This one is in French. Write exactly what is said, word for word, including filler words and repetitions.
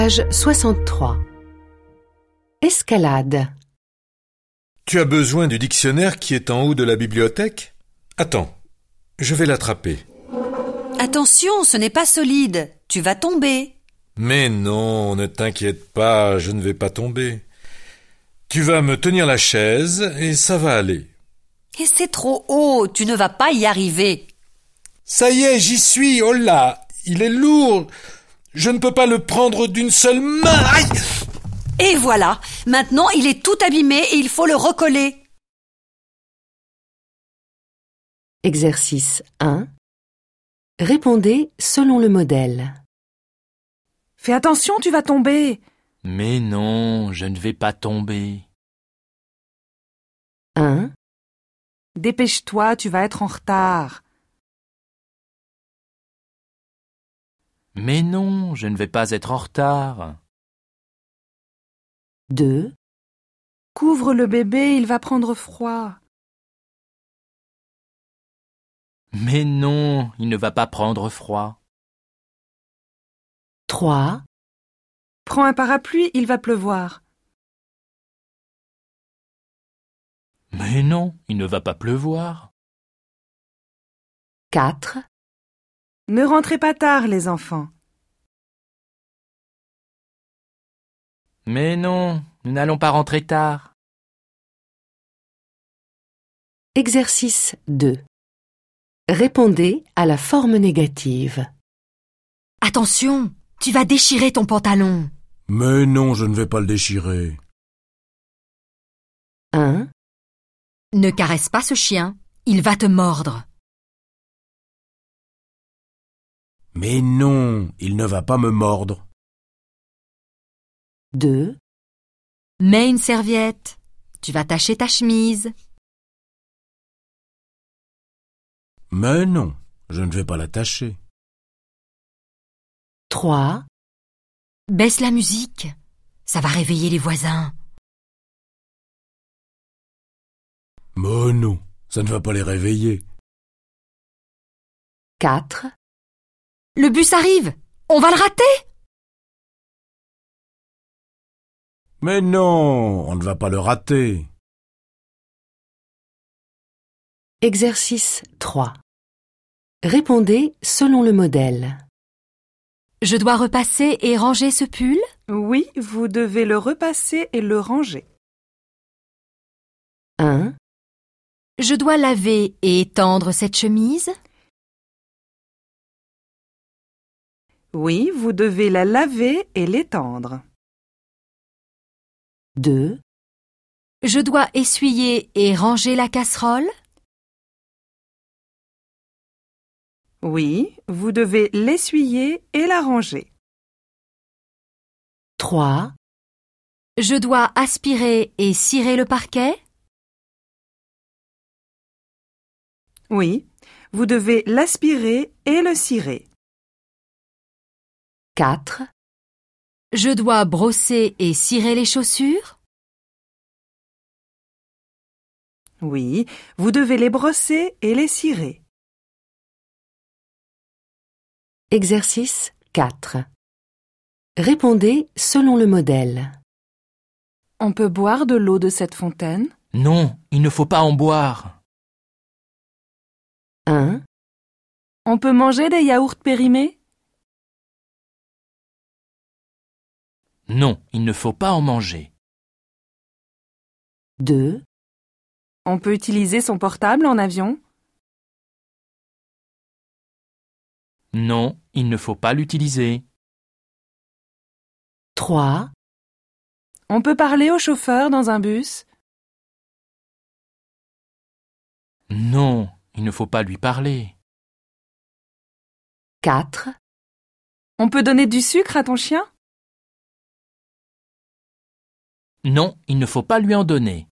Page soixante-trois. Escalade. Tu as besoin du dictionnaire qui est en haut de la bibliothèque? Attends, je vais l'attraper. Attention, ce n'est pas solide, tu vas tomber. Mais non, ne t'inquiète pas, je ne vais pas tomber. Tu vas me tenir la chaise et ça va aller. Et c'est trop haut, tu ne vas pas y arriver. Ça y est, j'y suis, oh là, il est lourd. Je ne peux pas le prendre d'une seule main. Aïe! Et voilà, maintenant il est tout abîmé et il faut le recoller. Exercice un. Répondez selon le modèle. Fais attention, tu vas tomber. Mais non, je ne vais pas tomber. un. Dépêche-toi, tu vas être en retard. Mais non, je ne vais pas être en retard. deux. Couvre le bébé, il va prendre froid. Mais non, il ne va pas prendre froid. trois. Prends un parapluie, il va pleuvoir. Mais non, il ne va pas pleuvoir. quatre. Ne rentrez pas tard, les enfants. Mais non, nous n'allons pas rentrer tard. Exercice deux. Répondez à la forme négative. Attention, tu vas déchirer ton pantalon. Mais non, je ne vais pas le déchirer. un. Ne caresse pas ce chien, il va te mordre. Mais non, il ne va pas me mordre. deux. Mets une serviette, tu vas tacher ta chemise. Mais non, je ne vais pas l'attacher. trois. Baisse la musique, ça va réveiller les voisins. Mais non, ça ne va pas les réveiller. quatre. Le bus arrive, on va le rater. Mais non, on ne va pas le rater. Exercice trois. Répondez selon le modèle. Je dois repasser et ranger ce pull? Oui, vous devez le repasser et le ranger. un. Je dois laver et étendre cette chemise? Oui, vous devez la laver et l'étendre. deux. Je dois essuyer et ranger la casserole? Oui, vous devez l'essuyer et la ranger. trois. Je dois aspirer et cirer le parquet? Oui, vous devez l'aspirer et le cirer. quatre. Je dois brosser et cirer les chaussures? Oui, vous devez les brosser et les cirer. Exercice quatre. Répondez selon le modèle. On peut boire de l'eau de cette fontaine? Non, il ne faut pas en boire. un. On peut manger des yaourts périmés? Non, il ne faut pas en manger. deux. On peut utiliser son portable en avion? Non, il ne faut pas l'utiliser. trois. On peut parler au chauffeur dans un bus? Non, il ne faut pas lui parler. quatre. On peut donner du sucre à ton chien? Non, il ne faut pas lui en donner.